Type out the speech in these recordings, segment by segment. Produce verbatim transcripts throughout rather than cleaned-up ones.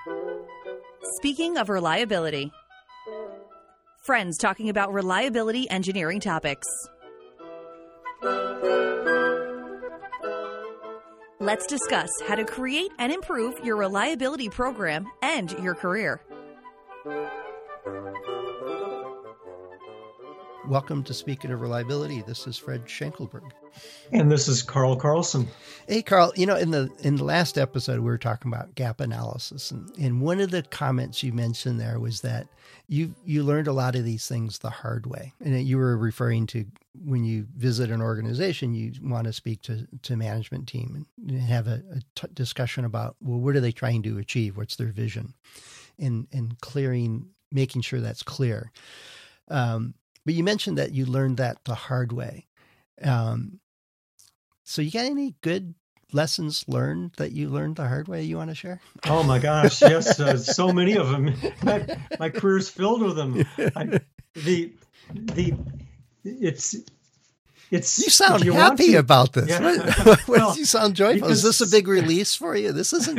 Speaking of reliability, friends talking about reliability engineering topics. Let's discuss how to create and improve your reliability program and your career. Welcome to Speaking of Reliability. This is Fred Schenkelberg. And this is Carl Carlson. Hey, Carl, you know, in the in the last episode, we were talking about gap analysis. And, and one of the comments you mentioned there was that you you learned a lot of these things the hard way. And you were referring to when you visit an organization, you want to speak to, to management team and have a, a t- discussion about, well, what are they trying to achieve? What's their vision? And, and clearing, making sure that's clear. Um, but you mentioned that you learned that the hard way. Um, so you got any good lessons learned that you learned the hard way you want to share? Oh my gosh, yes, uh, so many of them. My, my career's filled with them. I, the the it's it's. You sound you happy to, about this. Yeah. What, Well, what, you sound joyful. Is this a big release for you? This isn't.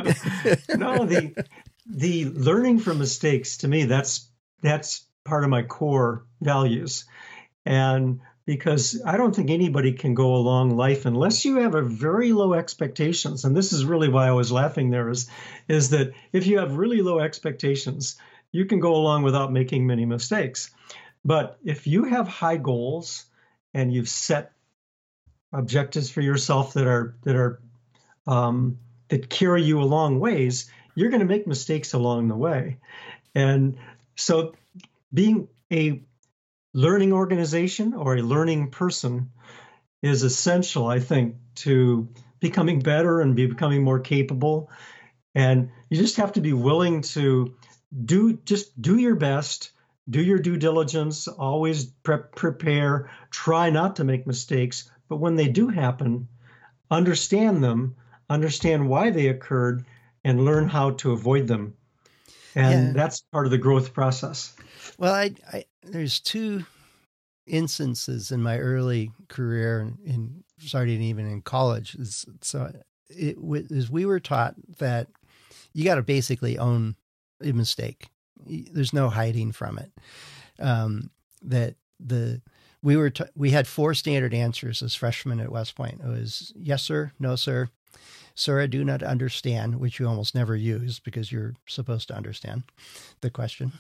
No, the the learning from mistakes, to me, that's that's part of my core values, and because I don't think anybody can go along life unless you have a very low expectations. And this is really why I was laughing there is, is that if you have really low expectations, you can go along without making many mistakes. But if you have high goals and you've set objectives for yourself that are that are um, that carry you a long ways, you're going to make mistakes along the way. And so being a learning organization or a learning person is essential, I think, to becoming better and be becoming more capable. And you just have to be willing to do just do your best, do your due diligence, always prep, prepare, try not to make mistakes. But when they do happen, understand them, understand why they occurred, and learn how to avoid them. And yeah. That's part of the growth process. Well, I, I there's two instances in my early career, in, in starting even in college. So it is we were taught that you got to basically own a mistake. There's no hiding from it. Um, that the we were t- we had four standard answers as freshmen at West Point. It was yes sir, no sir, sir I do not understand, which you almost never use because you're supposed to understand the question.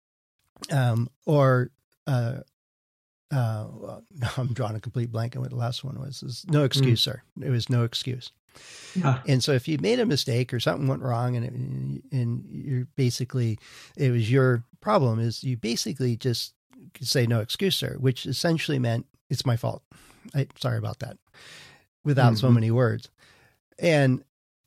Um, or, uh, uh, well, no, I'm drawing a complete blank on what the last one was. Is no excuse, mm. sir. It was no excuse. Yeah. And so if you made a mistake or something went wrong and it, and you're basically, it was your problem is you basically just could say no excuse, sir, which essentially meant it's my fault. I, sorry about that without mm-hmm. so many words. And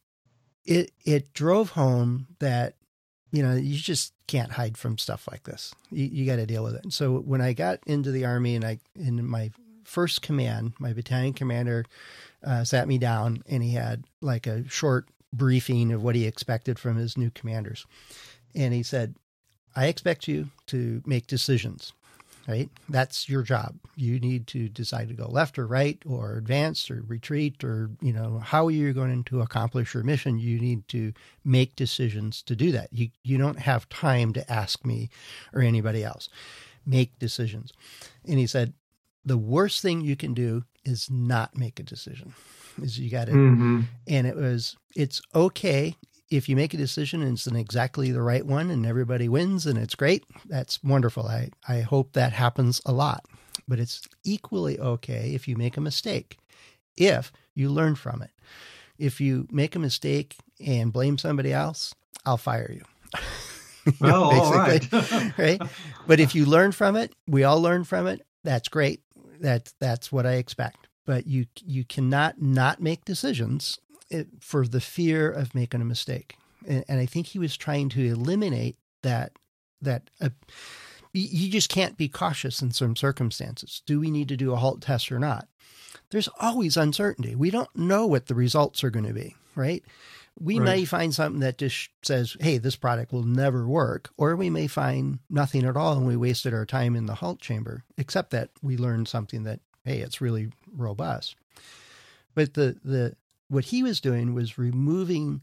it, it drove home that, you know, you just can't hide from stuff like this. You, you got to deal with it. And so when I got into the Army and I, in my first command, my battalion commander uh, sat me down and he had like a short briefing of what he expected from his new commanders. And he said, I expect you to make decisions, right? That's your job. You need to decide to go left or right or advance or retreat or, you know, how you're going to accomplish your mission. You need to make decisions to do that. You, you don't have time to ask me or anybody else. Make decisions. And he said, the worst thing you can do is not make a decision. Is you got to, mm-hmm. and it was, it's okay if you make a decision and it's an exactly the right one and everybody wins and it's great. That's wonderful. I, I hope that happens a lot, but it's equally okay if you make a mistake, if you learn from it. If you make a mistake and blame somebody else, I'll fire you. Well, all right. Right. But if you learn from it, we all learn from it. That's great. That that's what I expect. But you you cannot not make decisions it, for the fear of making a mistake. And, and I think he was trying to eliminate that that uh, you just can't be cautious in some circumstances. Do we need to do a halt test or not? There's always uncertainty. We don't know what the results are going to be, right? We right. may find something that just says, hey, this product will never work, or we may find nothing at all and we wasted our time in the halt chamber, except that we learned something that, hey, it's really robust. But the, the what he was doing was removing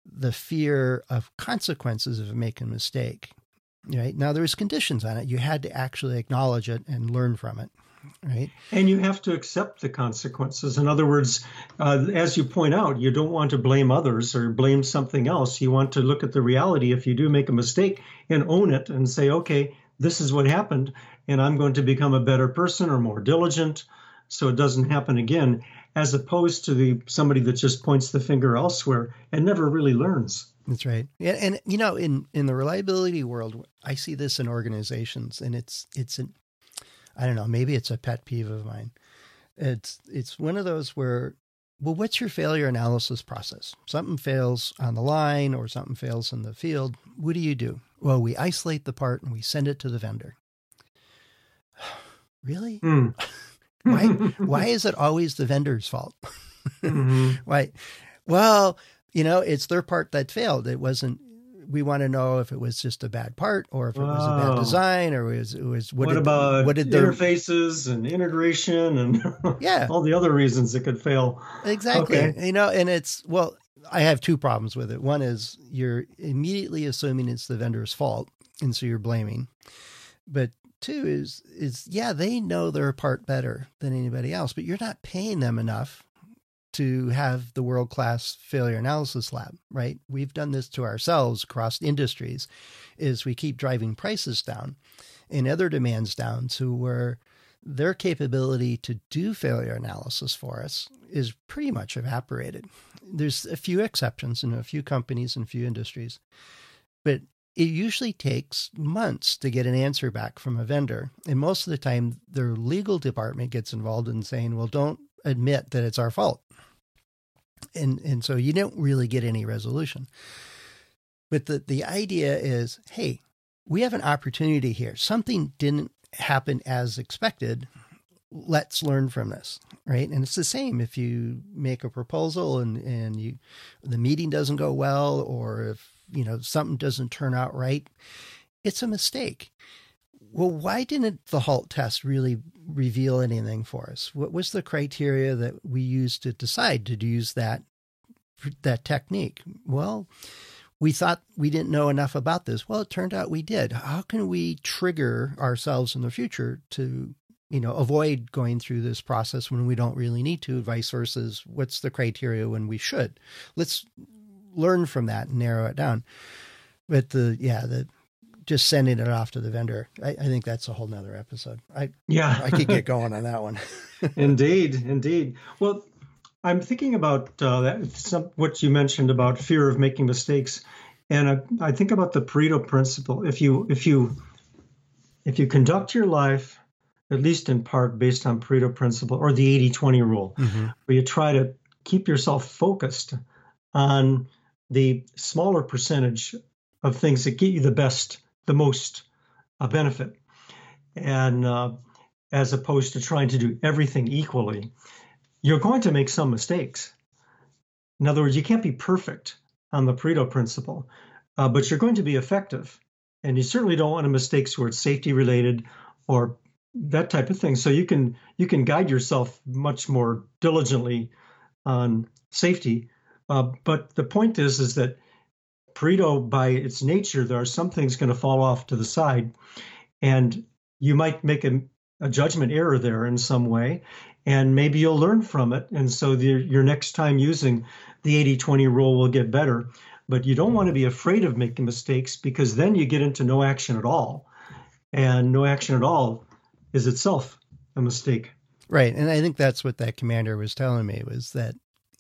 the fear of consequences of making a mistake. Right? Now, there was conditions on it. You had to actually acknowledge it and learn from it. Right. And you have to accept the consequences. In other words, uh, as you point out, you don't want to blame others or blame something else. You want to look at the reality if you do make a mistake and own it and say, okay, this is what happened, and I'm going to become a better person or more diligent so it doesn't happen again, as opposed to the somebody that just points the finger elsewhere and never really learns. That's right. Yeah, and you know, in, in the reliability world, I see this in organizations, and it's it's an I don't know, maybe it's a pet peeve of mine. It's it's one of those where, well, what's your failure analysis process? Something fails on the line or something fails in the field. What do you do? Well, we isolate the part and we send it to the vendor. Really? Mm. why why is it always the vendor's fault? Mm-hmm. Why? Well, you know, it's their part that failed. It wasn't. We want to know if it was just a bad part or if it was a bad design or it was, it was what, what did, about what did their interfaces and integration and yeah. all the other reasons it could fail. Exactly. Okay. You know, and it's, well, I have two problems with it. One is you're immediately assuming it's the vendor's fault, and so you're blaming. But two is, is yeah, they know their part better than anybody else, but you're not paying them enough to have the world-class failure analysis lab, right? We've done this to ourselves across industries, is we keep driving prices down and other demands down to where their capability to do failure analysis for us is pretty much evaporated. There's a few exceptions in a few companies and a few industries, but it usually takes months to get an answer back from a vendor. And most of the time, their legal department gets involved in saying, well, don't admit that it's our fault. And and so you don't really get any resolution. But the, the idea is, hey, we have an opportunity here. Something didn't happen as expected. Let's learn from this, right? And it's the same if you make a proposal and, and you the meeting doesn't go well, or if you know something doesn't turn out right. It's a mistake. Well, why didn't the HALT test really reveal anything for us? What was the criteria that we used to decide to use that that technique? Well, we thought we didn't know enough about this. Well, it turned out we did. How can we trigger ourselves in the future to, you know, avoid going through this process when we don't really need to? Vice versa, what's the criteria when we should? Let's learn from that and narrow it down. But the yeah the just sending it off to the vendor, I, I think that's a whole nother episode. I yeah, I could get going on that one. Indeed, indeed. Well, I'm thinking about uh, that, some, what you mentioned about fear of making mistakes, and I, I think about the Pareto principle. If you if you if you conduct your life, at least in part, based on Pareto principle or the eighty twenty rule, mm-hmm. where you try to keep yourself focused on the smaller percentage of things that get you the best, the most uh, benefit, and uh, as opposed to trying to do everything equally, you're going to make some mistakes. In other words, you can't be perfect on the Pareto principle, uh, but you're going to be effective. And you certainly don't want to mistakes where it's safety related or that type of thing. So you can you can guide yourself much more diligently on safety. Uh, but the point is, is that Pareto, by its nature, there are some things going to fall off to the side, and you might make a, a judgment error there in some way, and maybe you'll learn from it. And so the, your next time using the eighty twenty rule will get better. But you don't want to be afraid of making mistakes, because then you get into no action at all. And no action at all is itself a mistake. Right. And I think that's what that commander was telling me, was that,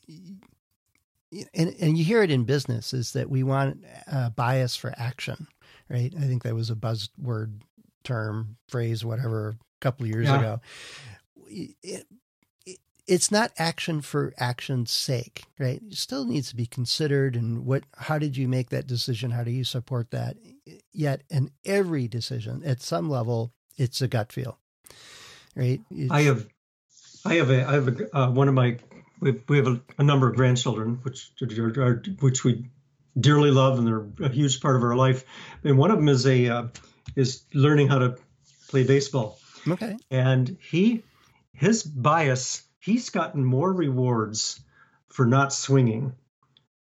and, and you hear it in business, is that we want a bias for action, right? I think that was a buzzword term, phrase, whatever, a couple of years yeah. ago. It, it, it's not action for action's sake, right? It still needs to be considered, and what, how did you make that decision? How do you support that? Yet in every decision, at some level, it's a gut feel, right? It's, I have, I have a, I have a, uh, one of my, we, we have a, a number of grandchildren, which are, which we dearly love, and they're a huge part of our life. And one of them is a, uh, is learning how to play baseball. Okay. And he, his bias, he's gotten more rewards for not swinging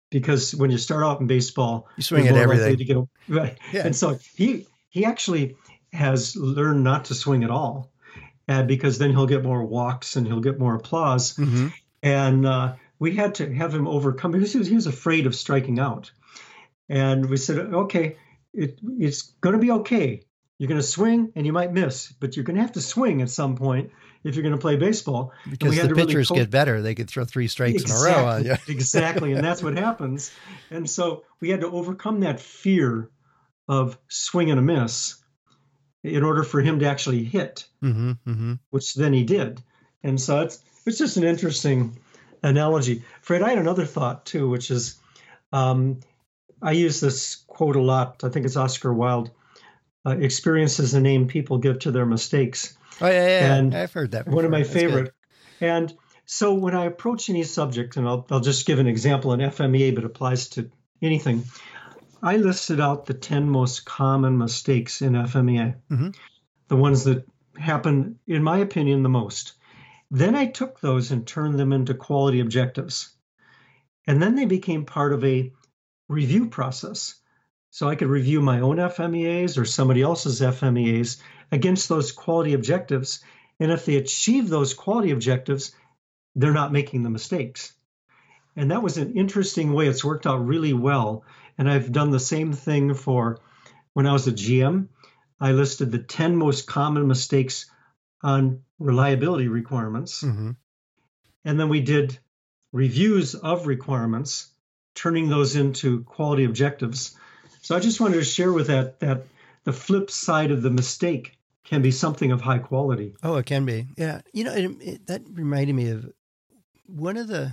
because when you start out in baseball, you swing you're at more everything. likely to get a, right. Yeah. And so he he actually has learned not to swing at all, uh, because then he'll get more walks and he'll get more applause. Mm-hmm. And uh, we had to have him overcome because he was, he was afraid of striking out. And we said, okay, it, it's going to be okay. You're going to swing and you might miss, but you're going to have to swing at some point if you're going to play baseball. Because the pitchers really co- get better. They could throw three strikes exactly, in a row on you. Exactly. And that's what happens. And so we had to overcome that fear of swing and a miss in order for him to actually hit, mm-hmm, mm-hmm. which then he did. And so it's, it's just an interesting analogy. Fred, I had another thought too, which is, um, I use this quote a lot. I think it's Oscar Wilde. Uh, experience is the name people give to their mistakes. Oh, yeah, yeah. And I've heard that before. One of my That's favorite. good. And so when I approach any subject, and I'll, I'll just give an example in F M E A, but applies to anything, I listed out the ten most common mistakes in F M E A, mm-hmm. the ones that happen, in my opinion, the most. Then I took those and turned them into quality objectives. And then they became part of a review process. So I could review my own F M E As or somebody else's F M E As against those quality objectives. And if they achieve those quality objectives, they're not making the mistakes. And that was an interesting way. It's worked out really well. And I've done the same thing for when I was a G M. I listed the ten most common mistakes on reliability requirements. Mm-hmm. And then we did reviews of requirements, turning those into quality objectives. So I just wanted to share with that that the flip side of the mistake can be something of high quality. Oh, it can be. Yeah. You know, it, it, that reminded me of one of the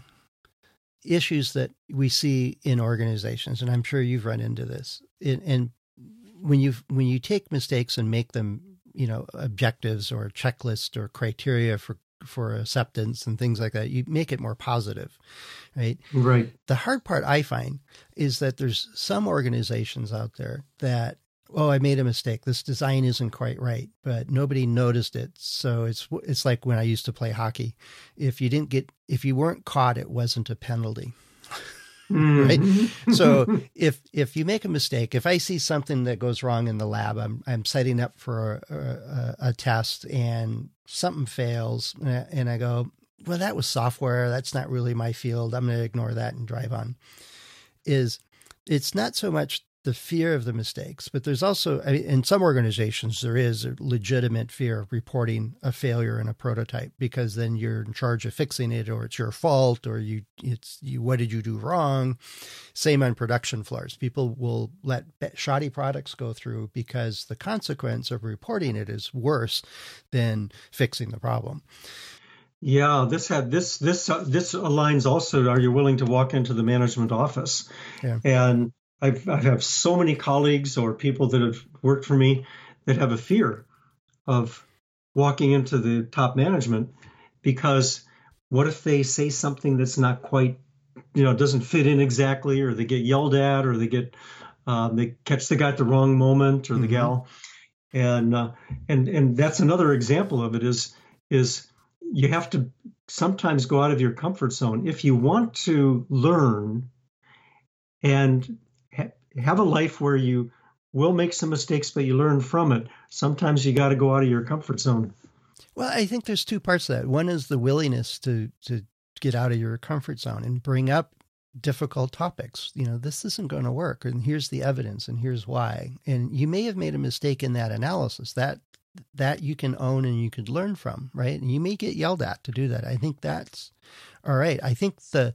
issues that we see in organizations, and I'm sure you've run into this. It, and when you when you take mistakes and make them, you know, objectives or checklists or criteria for for acceptance and things like that, you make it more positive, right? Right. The hard part I find is that there's some organizations out there that, oh, I made a mistake. This design isn't quite right, but nobody noticed it. So it's it's like when I used to play hockey. If you didn't get, if you weren't caught, it wasn't a penalty. Right. So if if you make a mistake, if I see something that goes wrong in the lab, I'm I'm setting up for a, a, a test and something fails, and I go, well, that was software. That's not really my field. I'm going to ignore that and drive on. Is it's not so much the fear of the mistakes, but there's also, I mean, in some organizations, there is a legitimate fear of reporting a failure in a prototype, because then you're in charge of fixing it, or it's your fault, or you, it's you, what did you do wrong? Same on production floors. People will let shoddy products go through because the consequence of reporting it is worse than fixing the problem. Yeah, this had this this uh, this aligns also. Are you willing to walk into the management office? Yeah. And I've I have so many colleagues or people that have worked for me that have a fear of walking into the top management, because what if they say something that's not quite, you know, doesn't fit in exactly, or they get yelled at, or they get um, they catch the guy at the wrong moment, or the mm-hmm. gal, and uh, and and that's another example of it. Is is you have to sometimes go out of your comfort zone if you want to learn and ha- have a life where you will make some mistakes, but you learn from it. Sometimes you got to go out of your comfort zone. Well, I think there's two parts to that. One is the willingness to, to get out of your comfort zone and bring up difficult topics. You know, this isn't going to work, and here's the evidence, and here's why. And you may have made a mistake in that analysis. That that you can own and you could learn from, right? And you may get yelled at to do that. I think that's all right. I think the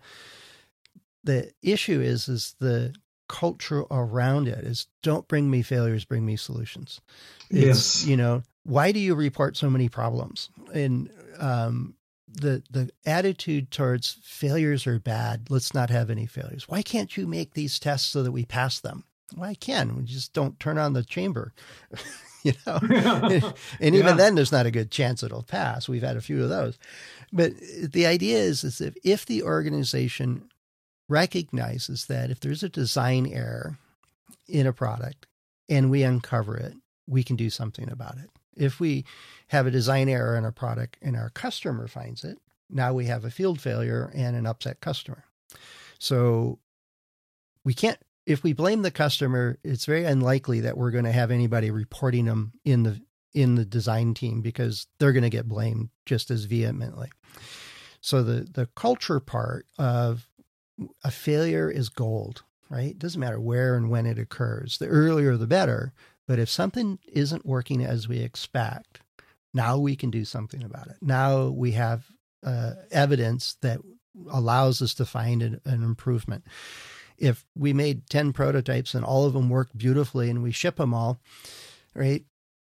the issue is is the culture around it is, don't bring me failures, bring me solutions. It's, yes. You know, why do you report so many problems? And um, the the attitude towards failures are bad. Let's not have any failures. Why can't you make these tests so that we pass them? Well, I can. We just don't turn on the chamber. You know, and even yeah. then there's not a good chance it'll pass. We've had a few of those. But the idea is, is if, if the organization recognizes that if there's a design error in a product and we uncover it, we can do something about it. If we have a design error in a product and our customer finds it, now we have a field failure and an upset customer. So we can't, if we blame the customer, it's very unlikely that we're going to have anybody reporting them in the, in the design team, because they're going to get blamed just as vehemently. So the, the culture part of a failure is gold, right? It doesn't matter where and when it occurs. The earlier, the better. But if something isn't working as we expect, now we can do something about it. Now we have uh, evidence that allows us to find an, an improvement. If we made ten prototypes and all of them work beautifully and we ship them all, right?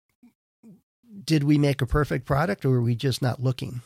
Did we make a perfect product, or were we just not looking?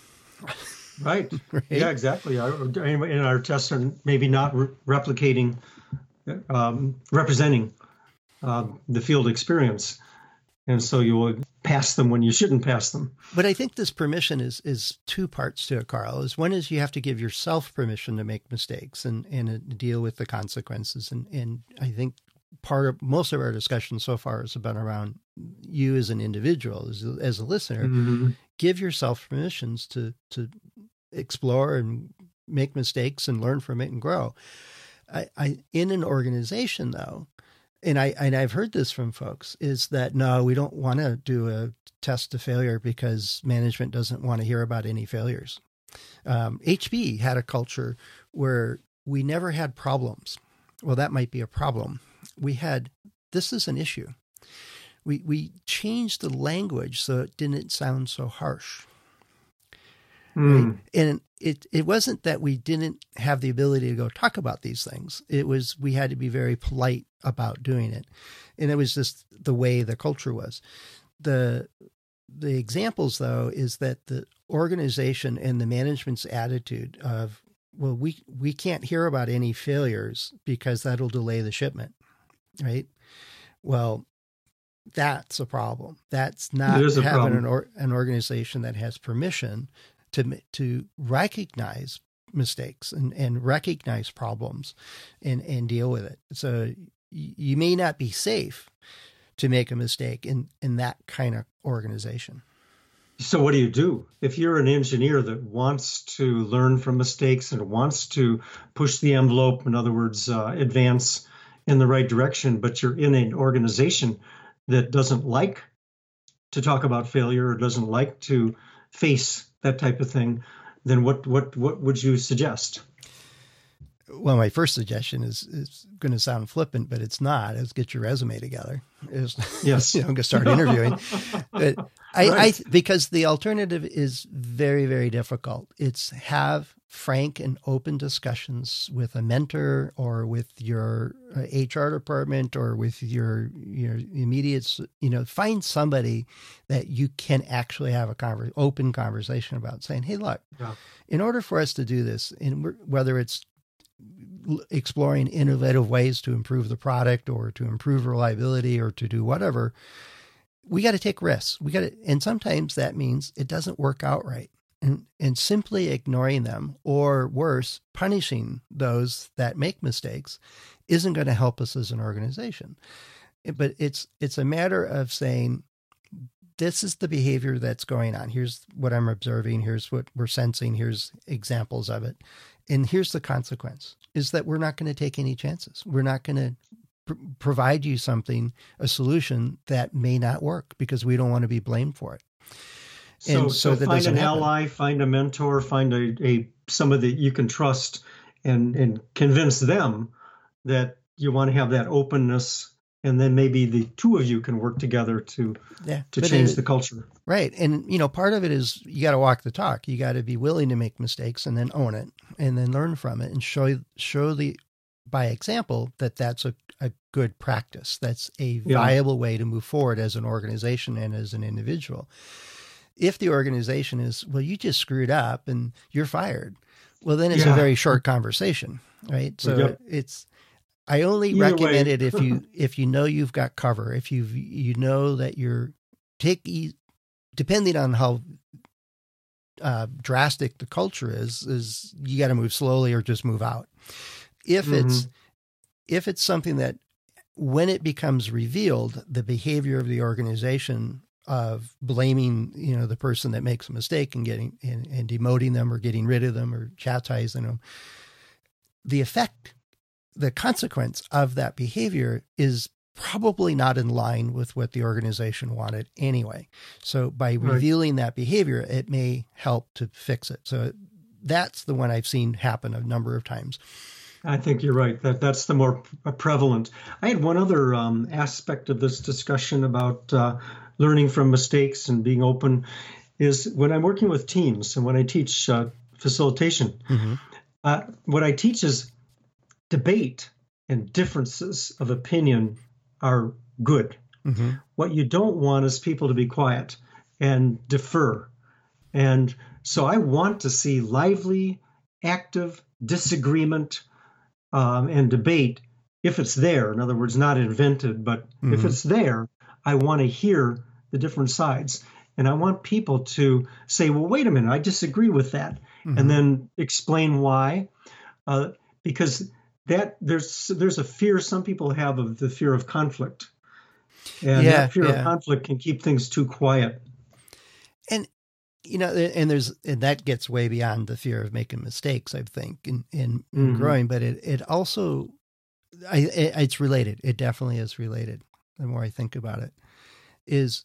Right. Right? Yeah, exactly. In our tests are maybe not re- replicating, um, representing uh, the field experience. And so you will pass them when you shouldn't pass them. But I think this permission is is two parts to it, Carl. Is one is you have to give yourself permission to make mistakes and, and deal with the consequences. And, and I think part of most of our discussion so far has been around you as an individual, as, as a listener. Mm-hmm. Give yourself permissions to to explore and make mistakes and learn from it and grow. I, I in an organization, though, and I and I've heard this from folks, is that no, we don't want to do a test to failure because management doesn't want to hear about any failures. Um, H P had a culture where we never had problems. Well, that might be a problem. We had, this is an issue. We we changed the language so it didn't sound so harsh. Mm. Right? And it, it wasn't that we didn't have the ability to go talk about these things. It was, we had to be very polite about doing it. And it was just the way the culture was. The the examples, though, is that the organization and the management's attitude of, well, we, we can't hear about any failures because that'll delay the shipment, right? Well, that's a problem. That's not having an, or, an organization that has permission to to recognize mistakes and, and recognize problems and, and deal with it. So you may not be safe to make a mistake in, in that kind of organization. So what do you do? If you're an engineer that wants to learn from mistakes and wants to push the envelope, in other words, uh, advance in the right direction, but you're in an organization that doesn't like to talk about failure or doesn't like to face that type of thing, then what what what would you suggest? Well, my first suggestion is is going to sound flippant, but it's not. Is get your resume together. Is, yes, you know, go start interviewing. But I, right. I because the alternative is very very difficult. It's have frank and open discussions with a mentor or with your H R department or with your your immediate, you know, find somebody that you can actually have a conver- open conversation about, saying, hey, look, yeah. in order for us to do this, and whether it's exploring innovative ways to improve the product or to improve reliability or to do whatever, we got to take risks. We got to, and sometimes that means it doesn't work out right. And, and simply ignoring them, or worse, punishing those that make mistakes, isn't going to help us as an organization. But it's it's a matter of saying, this is the behavior that's going on. Here's what I'm observing. Here's what we're sensing. Here's examples of it. And here's the consequence, is that we're not going to take any chances. We're not going to pr- provide you something, a solution that may not work, because we don't want to be blamed for it. So, and so, so find an happen. ally, find a mentor, find a, a somebody that you can trust, and and convince them that you want to have that openness, and then maybe the two of you can work together to yeah, to change it, the culture. Right, and you know, part of it is you got to walk the talk. You got to be willing to make mistakes and then own it, and then learn from it, and show show the by example that that's a, a good practice. That's a yeah. viable way to move forward as an organization and as an individual. If the organization is, well, you just screwed up and you're fired, well, then it's yeah. a very short conversation, right? So yep. it's, I only Either recommend way. it if you if you know you've got cover, if you you know that you're take, depending on how uh, drastic the culture is, is you got to move slowly or just move out. If mm-hmm. it's if it's something that when it becomes revealed, the behavior of the organization of blaming, you know, the person that makes a mistake and getting and, and demoting them or getting rid of them or chastising them, the effect the consequence of that behavior is probably not in line with what the organization wanted anyway. So by Right. revealing that behavior, it may help to fix it. So that's the one I've seen happen a number of times. I think you're right. That that's the more prevalent. I had one other um, aspect of this discussion about uh, learning from mistakes and being open is when I'm working with teams and when I teach uh, facilitation, Mm-hmm. uh, what I teach is debate and differences of opinion are good. Mm-hmm. What you don't want is people to be quiet and defer. And so I want to see lively, active disagreement um, and debate if it's there. In other words, not invented, but Mm-hmm. if it's there, I want to hear the different sides. And I want people to say, well, wait a minute, I disagree with that. Mm-hmm. And then explain why. Uh, because that there's there's a fear some people have of the fear of conflict. And Yeah, that fear yeah. of conflict can keep things too quiet. And, you know, and there's, and that gets way beyond the fear of making mistakes, I think, in, in, in Mhm. growing, but it, it also, I, it, it's related. It definitely is related. The more I think about it is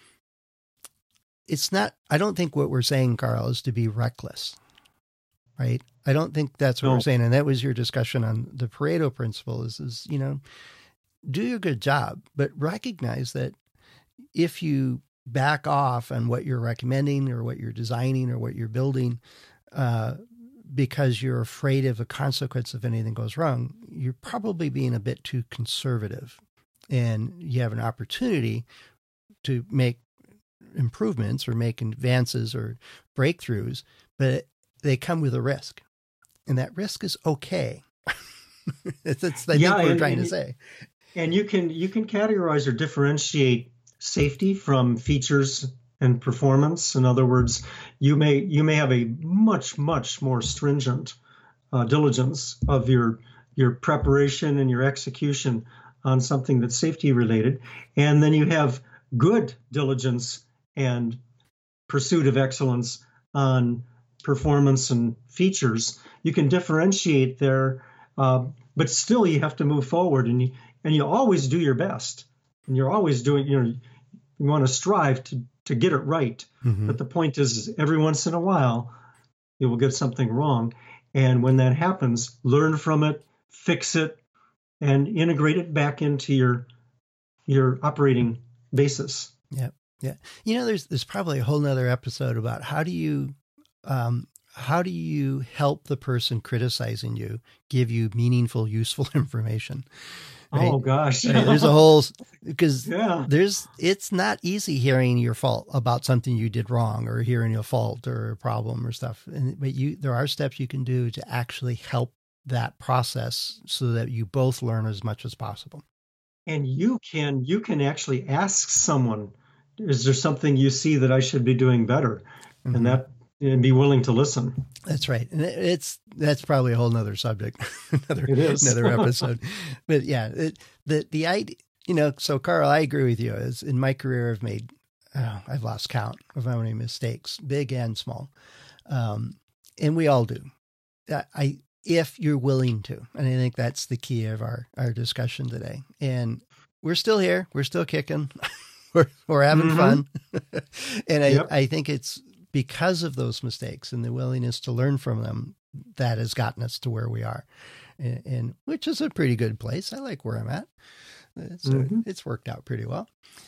it's not, I don't think what we're saying, Carl, is to be reckless, right? I don't think that's what No. we're saying. And that was your discussion on the Pareto principle is, is, you know, do your good job, but recognize that if you back off on what you're recommending or what you're designing or what you're building, uh, because you're afraid of the consequence if anything goes wrong, you're probably being a bit too conservative, and you have an opportunity to make improvements or make advances or breakthroughs, but they come with a risk, and that risk is okay. That's, that's I Yeah, think what we're and- trying to and- say. And you can you can categorize or differentiate safety from features and performance. In other words, you may you may have a much much more stringent uh, diligence of your your preparation and your execution on something that's safety related, and then you have good diligence and pursuit of excellence on performance and features. You can differentiate there, uh, but still you have to move forward, and you and you always do your best, and you're always doing, you know, you want to strive to to get it right. Mhm. But the point is, is every once in a while you will get something wrong, and when that happens, learn from it, fix it, and integrate it back into your your operating basis. Yeah. Yeah. You know, there's, there's probably a whole nother episode about how do you, um, how do you help the person criticizing you give you meaningful, useful information? Right? Oh gosh, Right? There's a whole, because yeah. there's, it's not easy hearing your fault about something you did wrong or hearing a fault or a problem or stuff. And, but you, there are steps you can do to actually help that process so that you both learn as much as possible. And you can you can actually ask someone, is there something you see that I should be doing better? Mhm. And that and be willing to listen. That's right. And it- it's, that's probably a whole nother subject, another, It is. another episode. But yeah, it, the, the idea, you know, so Carl, I agree with you. As in my career, I've made, oh, I've lost count of how many mistakes, big and small. Um, and we all do. I, I, if you're willing to, and I think that's the key of our, our discussion today. And we're still here. We're still kicking. we're, we're having Mhm. fun. And I, Yep. I think it's because of those mistakes and the willingness to learn from them that has gotten us to where we are, and, and which is a pretty good place. I like where I'm at. It's, Mhm. it's worked out pretty well.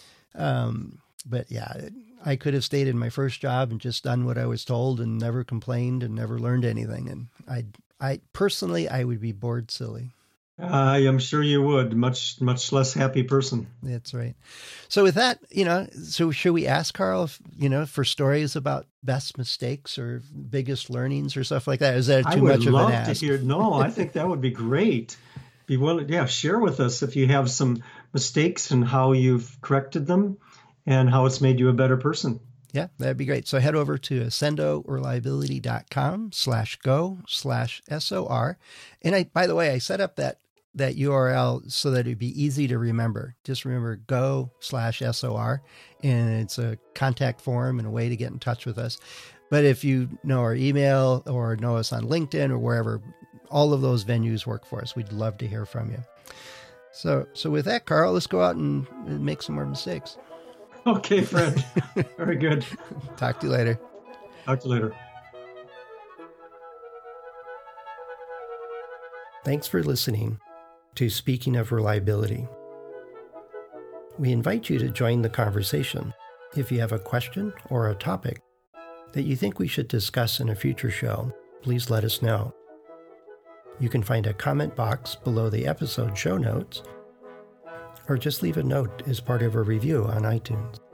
Um, but yeah, it, I could have stayed in my first job and just done what I was told and never complained and never learned anything. And I, I personally, I would be bored silly. I am sure you would. Much much less happy person. That's right. So with that, you know, so should we ask Carl, if, you know, for stories about best mistakes or biggest learnings or stuff like that? Is that I too would much of love an to ask? hear. No, I think that would be great. Be willing, yeah. Share with us if you have some mistakes and how you've corrected them, and how it's made you a better person. Yeah, that'd be great. So head over to accendoreliability.com slash go slash SOR. And I, by the way, I set up that, that U R L so that it'd be easy to remember. Just remember go slash SOR, and it's a contact form and a way to get in touch with us. But if you know our email or know us on LinkedIn or wherever, all of those venues work for us. We'd love to hear from you. So, so with that, Carl, let's go out and make some more mistakes. Okay, Fred. Very good. Talk to you later. Talk to you later. Thanks for listening to Speaking of Reliability. We invite you to join the conversation. If you have a question or a topic that you think we should discuss in a future show, please let us know. You can find a comment box below the episode show notes, or just leave a note as part of a review on iTunes.